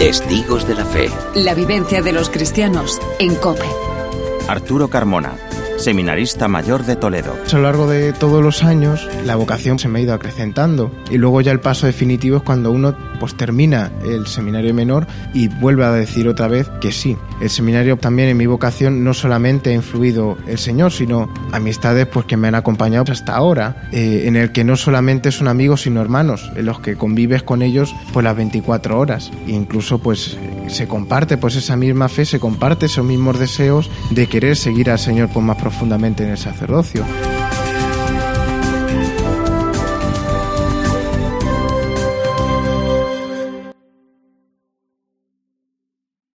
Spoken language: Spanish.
Testigos de la Fe. La vivencia de los cristianos en COPE. Arturo Carmona, seminarista mayor de Toledo. A lo largo de todos los años la vocación se me ha ido acrecentando y luego ya el paso definitivo es cuando uno pues termina el seminario menor y vuelve a decir otra vez que sí. El seminario también en mi vocación no solamente ha influido el Señor, sino amistades pues que me han acompañado hasta ahora, en el que no solamente son amigos sino hermanos, en los que convives con ellos pues las 24 horas e incluso pues se comparte pues esa misma fe, se comparte esos mismos deseos de querer seguir al Señor pues más profundamente en el sacerdocio.